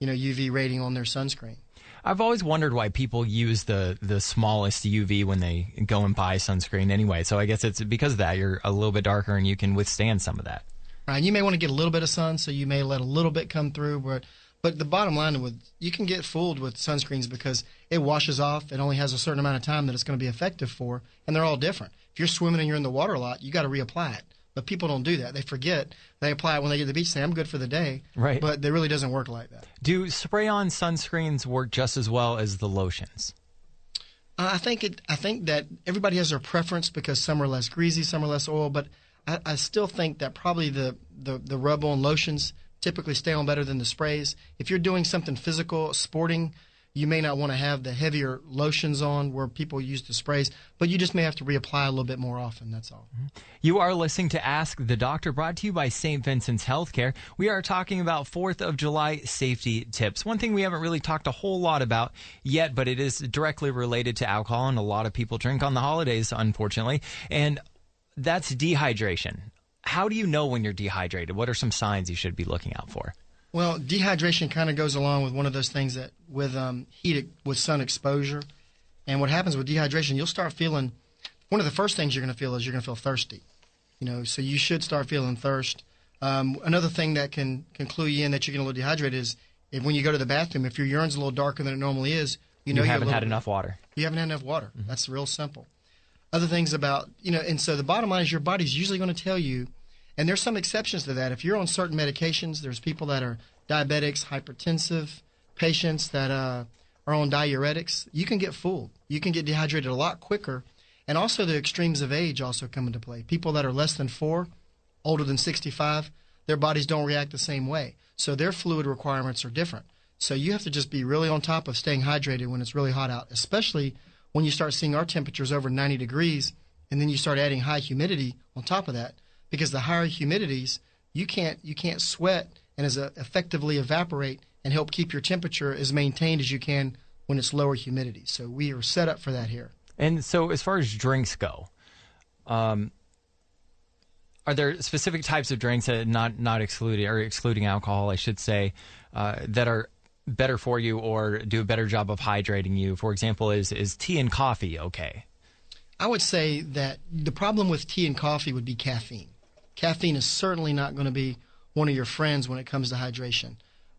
UV rating on their sunscreen. I've always wondered why people use the smallest UV when they go and buy sunscreen anyway. So I guess it's because of that. You're a little bit darker and you can withstand some of that. Right. You may want to get a little bit of sun, so you may let a little bit come through, but the bottom line you can get fooled with sunscreens because it washes off. It only has a certain amount of time that it's going to be effective for, and they're all different. If you're swimming and you're in the water a lot, you got to reapply it. But people don't do that. They forget. They apply it when they get to the beach, say, I'm good for the day. Right. But it really doesn't work like that. Do spray-on sunscreens work just as well as the lotions? I think that everybody has their preference because some are less greasy, some are less oil, but I still think that probably the rub-on lotions typically stay on better than the sprays. If you're doing something physical, sporting, you may not want to have the heavier lotions on where people use the sprays, but you just may have to reapply a little bit more often, that's all. You are listening to Ask the Doctor, brought to you by St. Vincent's Healthcare. We are talking about 4th of July safety tips. One thing we haven't really talked a whole lot about yet, but it is directly related to alcohol, and a lot of people drink on the holidays, unfortunately, and that's dehydration. How do you know when you're dehydrated? What are some signs you should be looking out for? Well, dehydration kind of goes along with one of those things that with sun exposure. And what happens with dehydration, you'll start feeling, one of the first things you're going to feel is you're going to feel thirsty. So you should start feeling thirst. Another thing that can clue you in that you're getting a little dehydrated is when you go to the bathroom, if your urine's a little darker than it normally is, you haven't had enough water. You haven't had enough water. Mm-hmm. That's real simple. Other things about, and so the bottom line is your body's usually going to tell you, and there's some exceptions to that. If you're on certain medications, there's people that are diabetics, hypertensive, patients that are on diuretics. You can get fooled. You can get dehydrated a lot quicker. And also the extremes of age also come into play. People that are less than 4, older than 65, their bodies don't react the same way. So their fluid requirements are different. So you have to just be really on top of staying hydrated when it's really hot out, especially when you start seeing our temperatures over 90 degrees, and then you start adding high humidity on top of that. Because the higher humidities, you can't sweat and as effectively evaporate and help keep your temperature as maintained as you can when it's lower humidity. So we are set up for that here. And so as far as drinks go, are there specific types of drinks that not excluding alcohol, I should say, that are better for you or do a better job of hydrating you? For example, is tea and coffee okay? I would say that the problem with tea and coffee would be caffeine. Caffeine is certainly not going to be one of your friends when it comes to hydration.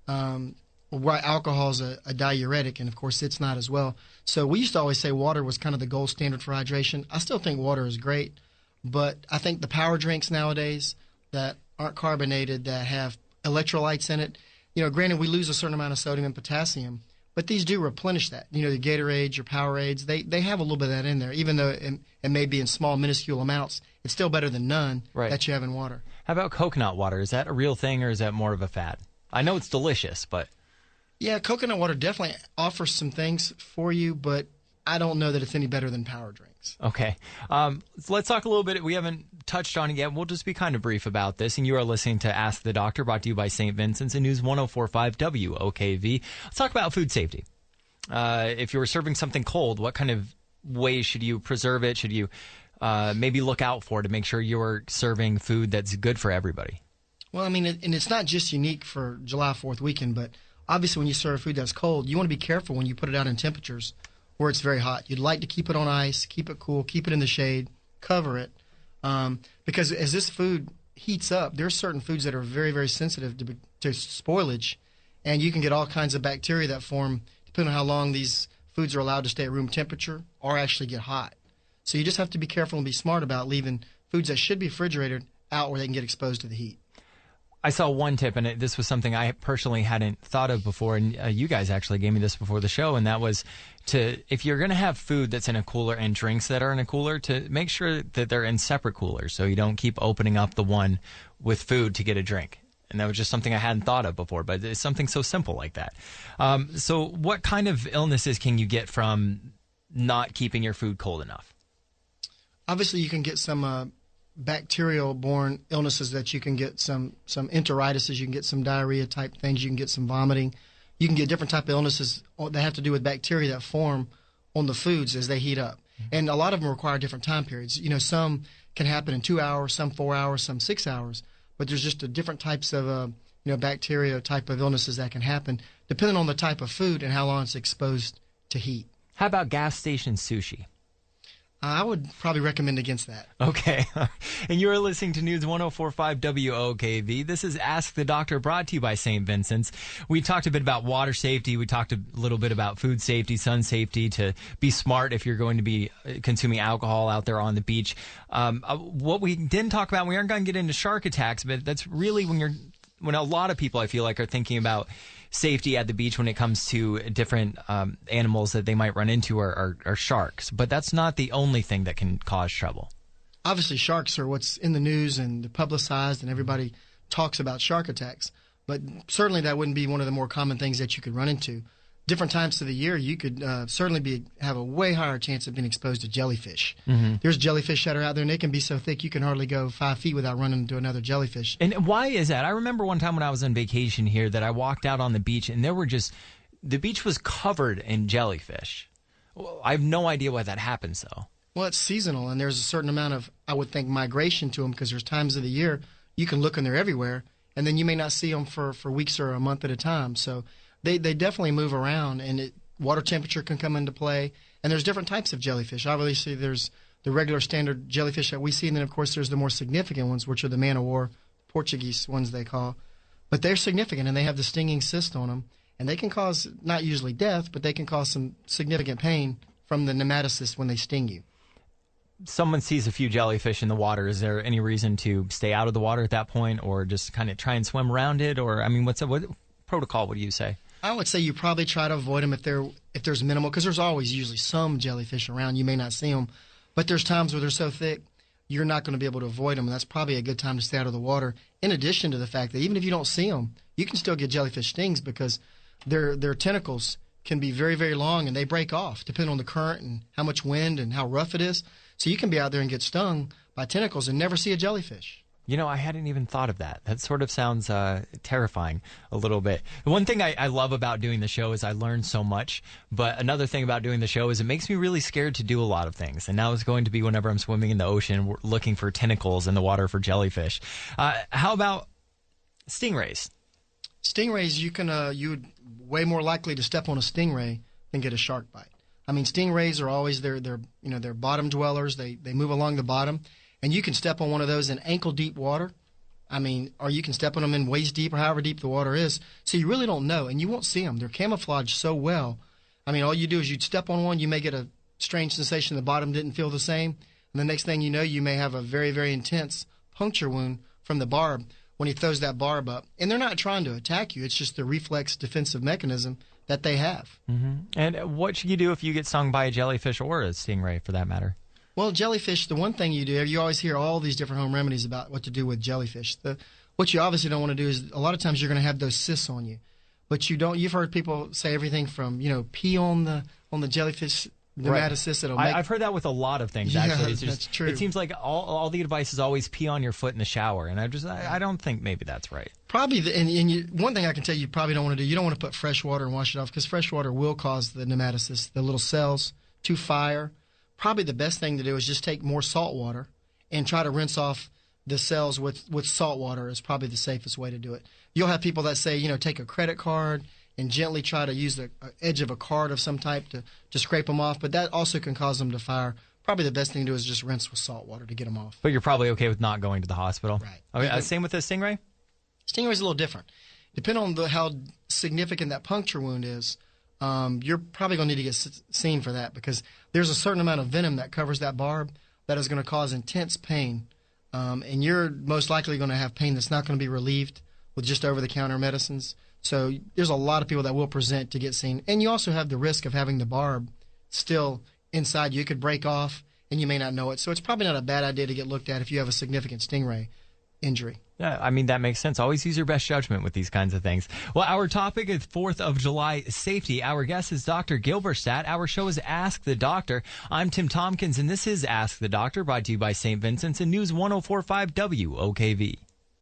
Right, alcohol is a diuretic, and of course it's not as well. So we used to always say water was kind of the gold standard for hydration. I still think water is great, but I think the power drinks nowadays that aren't carbonated, that have electrolytes in it, granted we lose a certain amount of sodium and potassium, but these do replenish that. The Gatorades, your Powerades, they have a little bit of that in there. Even though it may be in small, minuscule amounts, it's still better than none that you have in water. How about coconut water? Is that a real thing, or is that more of a fad? I know it's delicious, but... Yeah, coconut water definitely offers some things for you, but I don't know that it's any better than power drinks. Okay. So let's talk a little bit. We haven't touched on it yet. We'll just be kind of brief about this. And you are listening to Ask the Doctor, brought to you by St. Vincent's and News 104.5 WOKV. Let's talk about food safety. If you were serving something cold, what kind of ways should you preserve it? Should you maybe look out for to make sure you're serving food that's good for everybody? Well, I mean, and it's not just unique for July 4th weekend, but obviously when you serve food that's cold, you want to be careful when you put it out in temperatures where it's very hot. You'd like to keep it on ice, keep it cool, keep it in the shade, cover it. Because as this food heats up, there are certain foods that are very, very sensitive to spoilage, and you can get all kinds of bacteria that form depending on how long these foods are allowed to stay at room temperature or actually get hot. So you just have to be careful and be smart about leaving foods that should be refrigerated out where they can get exposed to the heat. I saw one tip, and this was something I personally hadn't thought of before, and you guys actually gave me this before the show, and that was if you're going to have food that's in a cooler and drinks that are in a cooler, to make sure that they're in separate coolers so you don't keep opening up the one with food to get a drink. And that was just something I hadn't thought of before, but it's something so simple like that. So what kind of illnesses can you get from not keeping your food cold enough? Obviously, you can get some bacterial-borne illnesses that you can get some enteritises, you can get some diarrhea-type things, you can get some vomiting. You can get different type of illnesses that have to do with bacteria that form on the foods as they heat up. Mm-hmm. And a lot of them require different time periods. Some can happen in 2 hours, some 4 hours, some 6 hours. But there's just different types of bacteria type of illnesses that can happen depending on the type of food and how long it's exposed to heat. How about gas station sushi? I would probably recommend against that. Okay. And you are listening to News 104.5 WOKV. This is Ask the Doctor, brought to you by St. Vincent's. We talked a bit about water safety. We talked a little bit about food safety, sun safety, to be smart if you're going to be consuming alcohol out there on the beach. What we didn't talk about, we aren't going to get into shark attacks, but that's really when a lot of people, I feel like, are thinking about safety at the beach when it comes to different animals that they might run into are sharks. But that's not the only thing that can cause trouble. Obviously, sharks are what's in the news and publicized, and everybody talks about shark attacks. But certainly that wouldn't be one of the more common things that you could run into. Different times of the year, you could certainly have a way higher chance of being exposed to jellyfish. Mm-hmm. There's jellyfish that are out there, and they can be so thick you can hardly go 5 feet without running into another jellyfish. And why is that? I remember one time when I was on vacation here that I walked out on the beach, and the beach was covered in jellyfish. I have no idea why that happens, though. Well, it's seasonal, and there's a certain amount of, I would think, migration to them, because there's times of the year you can look and they're everywhere, and then you may not see them for weeks or a month at a time. So They definitely move around, and water temperature can come into play. And there's different types of jellyfish. Obviously, there's the regular standard jellyfish that we see, and then, of course, there's the more significant ones, which are the man-o'-war, Portuguese ones they call. But they're significant, and they have the stinging cyst on them. And they can cause, not usually death, but they can cause some significant pain from the nematocyst when they sting you. Someone sees a few jellyfish in the water. Is there any reason to stay out of the water at that point, or just kind of try and swim around it? Or, I mean, what protocol would you say? I would say you probably try to avoid them if there's minimal, because there's always usually some jellyfish around. You may not see them, but there's times where they're so thick you're not going to be able to avoid them, and that's probably a good time to stay out of the water. In addition to the fact that even if you don't see them, you can still get jellyfish stings because their tentacles can be very, very long, and they break off depending on the current and how much wind and how rough it is. So you can be out there and get stung by tentacles and never see a jellyfish. You know, I hadn't even thought of that. That sort of sounds terrifying a little bit. The one thing I love about doing the show is I learn so much. But another thing about doing the show is it makes me really scared to do a lot of things. And now it's going to be whenever I'm swimming in the ocean, looking for tentacles in the water for jellyfish. How about stingrays? Stingrays, you would way more likely to step on a stingray than get a shark bite. I mean, stingrays are always they're bottom dwellers. They move along the bottom, and you can step on one of those in ankle deep water. I mean, or you can step on them in waist deep or however deep the water is. So you really don't know, and you won't see them. They're camouflaged so well. I mean, all you do is you'd step on one, you may get a strange sensation the bottom didn't feel the same, and the next thing you know, you may have a very, very intense puncture wound from the barb when he throws that barb up. And they're not trying to attack you. It's just the reflex defensive mechanism that they have. Mm-hmm. And what should you do if you get stung by a jellyfish or a stingray, for that matter? Well, jellyfish, the one thing you do, you always hear all these different home remedies about what to do with jellyfish. What you obviously don't want to do is a lot of times you're going to have those cysts on you. But you've heard people say everything from, pee on the jellyfish nematocyst. Right. I've heard that with a lot of things, actually. It's that's true. It seems like all the advice is always pee on your foot in the shower, and I don't think maybe that's right. Probably, one thing I can tell you probably don't want to do, you don't want to put fresh water and wash it off, because fresh water will cause the nematocysts, the little cells, to fire. Probably the best thing to do is just take more salt water and try to rinse off the cells with salt water is probably the safest way to do it. You'll have people that say, take a credit card and gently try to use the edge of a card of some type to scrape them off, but that also can cause them to fire. Probably the best thing to do is just rinse with salt water to get them off. But you're probably okay with not going to the hospital? Right. Okay, same with the stingray? Stingray's a little different. Depending on how significant that puncture wound is, you're probably going to need to get seen for that, because there's a certain amount of venom that covers that barb that is going to cause intense pain. And you're most likely going to have pain that's not going to be relieved with just over-the-counter medicines. So there's a lot of people that will present to get seen. And you also have the risk of having the barb still inside you. It could break off, and you may not know it. So it's probably not a bad idea to get looked at if you have a significant stingray injury. Yeah, I mean, that makes sense. Always use your best judgment with these kinds of things. Well, our topic is 4th of July safety. Our guest is Dr. Gilberstadt. Our show is Ask the Doctor. I'm Tim Tompkins, and this is Ask the Doctor, brought to you by St. Vincent's and News 104.5 WOKV.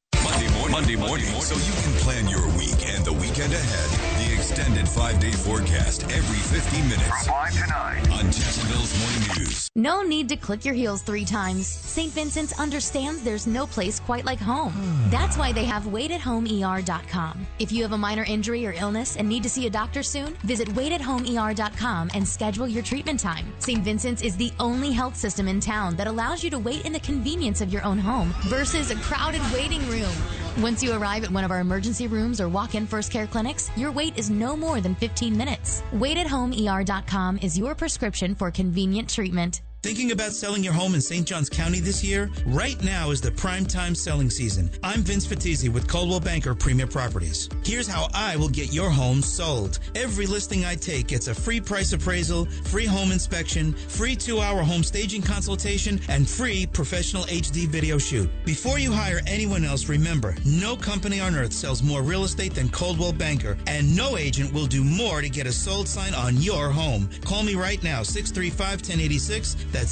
Monday morning, so you can plan your week and the weekend ahead. The extended 5-day forecast every 50 minutes. From 5 to 9 on Jacksonville's Morning News. No need to click your heels 3 times. St. Vincent's understands there's no place quite like home. That's why they have waithathomeer.com. If you have a minor injury or illness and need to see a doctor soon, visit waithathomeer.com and schedule your treatment time. St. Vincent's is the only health system in town that allows you to wait in the convenience of your own home versus a crowded waiting room. Once you arrive at one of our emergency rooms or walk-in first care clinics, your wait is no more than 15 minutes. Waithathomeer.com is your prescription for convenient treatment. Thinking about selling your home in St. Johns County this year? Right now is the prime time selling season. I'm Vince Fatizzi with Coldwell Banker Premier Properties. Here's how I will get your home sold. Every listing I take gets a free price appraisal, free home inspection, free 2-hour home staging consultation, and free professional HD video shoot. Before you hire anyone else, remember, no company on earth sells more real estate than Coldwell Banker, and no agent will do more to get a sold sign on your home. Call me right now, 635-1086. That's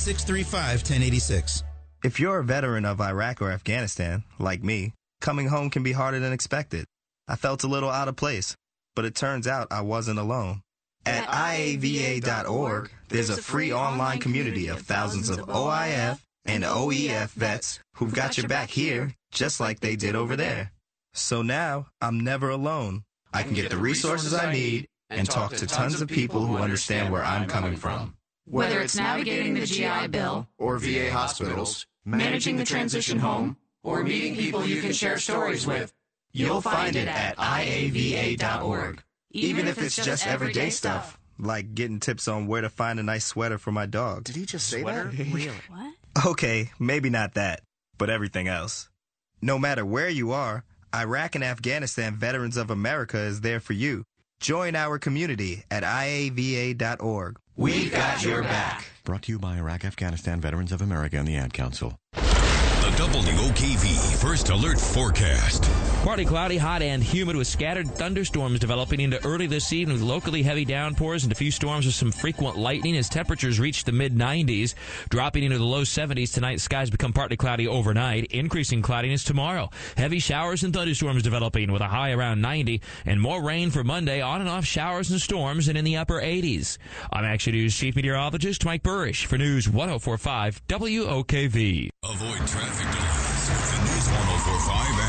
635-1086. If you're a veteran of Iraq or Afghanistan, like me, coming home can be harder than expected. I felt a little out of place, but it turns out I wasn't alone. At IAVA.org, there's a free online community of thousands of OIF and OEF vets who've got your back here, just like they did over there. So now, I'm never alone. I can get the resources I need and talk to tons of people who understand where I'm coming from. Whether it's navigating the GI Bill or VA hospitals, managing the transition home, or meeting people you can share stories with, you'll find it at IAVA.org. Even if it's just everyday stuff, like getting tips on where to find a nice sweater for my dog. Did he just say that? Really? What? Okay, maybe not that, but everything else. No matter where you are, Iraq and Afghanistan Veterans of America is there for you. Join our community at IAVA.org. We've got your back. Brought to you by Iraq Afghanistan Veterans of America and the Ad Council. The WOKV First Alert Forecast. Partly cloudy, hot, and humid with scattered thunderstorms developing into early this evening with locally heavy downpours and a few storms with some frequent lightning as temperatures reach the mid-90s, dropping into the low 70s tonight. Skies become partly cloudy overnight, increasing cloudiness tomorrow. Heavy showers and thunderstorms developing with a high around 90 and more rain for Monday, on and off showers and storms and in the upper 80s. I'm Action News Chief Meteorologist Mike Burrish for News 104.5 WOKV. Avoid traffic delays with the News 104.5 app.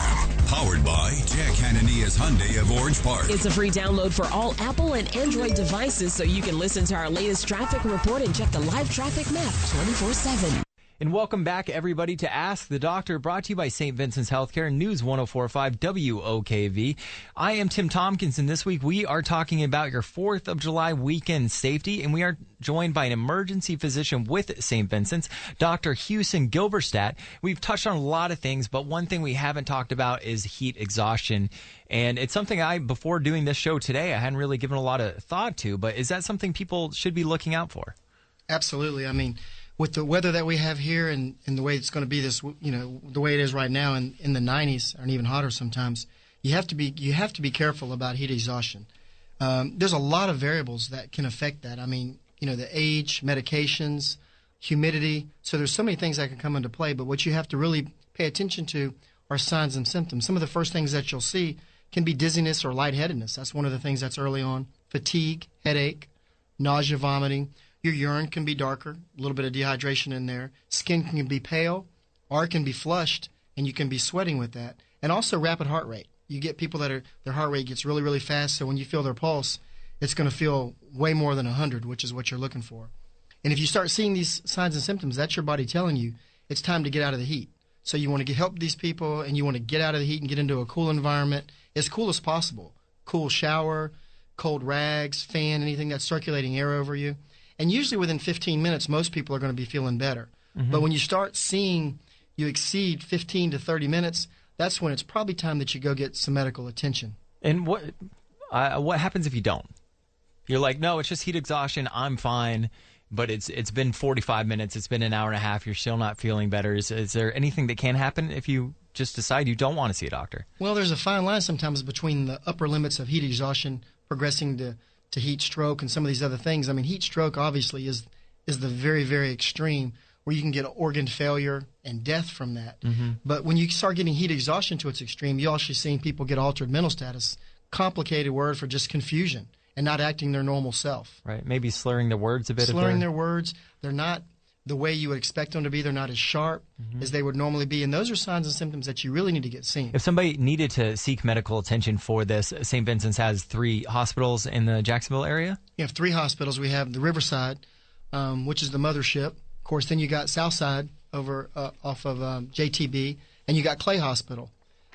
Powered by Jack Hanania's Hyundai of Orange Park. It's a free download for all Apple and Android devices, so you can listen to our latest traffic report and check the live traffic map 24/7. And welcome back, everybody, to Ask the Doctor, brought to you by St. Vincent's Healthcare, News 104.5 WOKV. I am Tim Tompkins, and this week we are talking about your 4th of July weekend safety, and we are joined by an emergency physician with St. Vincent's, Dr. Houston Gilberstadt. We've touched on a lot of things, but one thing we haven't talked about is heat exhaustion. And it's something before doing this show today, I hadn't really given a lot of thought to, but is that something people should be looking out for? Absolutely. I mean, with the weather that we have here and the way it's going to be the way it is right now in the 90s and even hotter sometimes, you have to be careful about heat exhaustion. There's a lot of variables that can affect that. I mean, the age, medications, humidity. So there's so many things that can come into play, but what you have to really pay attention to are signs and symptoms. Some of the first things that you'll see can be dizziness or lightheadedness. That's one of the things that's early on. Fatigue, headache, nausea, vomiting. Your urine can be darker, a little bit of dehydration in there. Skin can be pale or it can be flushed, and you can be sweating with that. And also rapid heart rate. You get people that their heart rate gets really, really fast, so when you feel their pulse, it's going to feel way more than 100, which is what you're looking for. And if you start seeing these signs and symptoms, that's your body telling you it's time to get out of the heat. So you want to help these people, and you want to get out of the heat and get into a cool environment, as cool as possible. Cool shower, cold rags, fan, anything that's circulating air over you. And usually within 15 minutes, most people are going to be feeling better. Mm-hmm. But when you start seeing you exceed 15 to 30 minutes, that's when it's probably time that you go get some medical attention. And what happens if you don't? You're like, no, it's just heat exhaustion. I'm fine. But it's been 45 minutes. It's been an hour and a half. You're still not feeling better. Is there anything that can happen if you just decide you don't want to see a doctor? Well, there's a fine line sometimes between the upper limits of heat exhaustion progressing to heat stroke and some of these other things. I mean, heat stroke obviously is the very, very extreme where you can get organ failure and death from that. Mm-hmm. But when you start getting heat exhaustion to its extreme, you're actually seeing people get altered mental status, complicated word for just confusion and not acting their normal self. Right, maybe slurring their words a bit. Slurring their words. They're not the way you would expect them to be. They're not as sharp as they would normally be. And those are signs and symptoms that you really need to get seen. If somebody needed to seek medical attention for this, St. Vincent's has 3 hospitals in the Jacksonville area? You have 3 hospitals. We have the Riverside, which is the mothership. Of course, then you got Southside over off of JTB, and you got Clay Hospital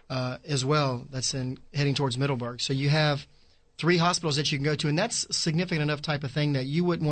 as well. That's heading towards Middleburg. So you have 3 hospitals that you can go to, and that's a significant enough type of thing that you wouldn't want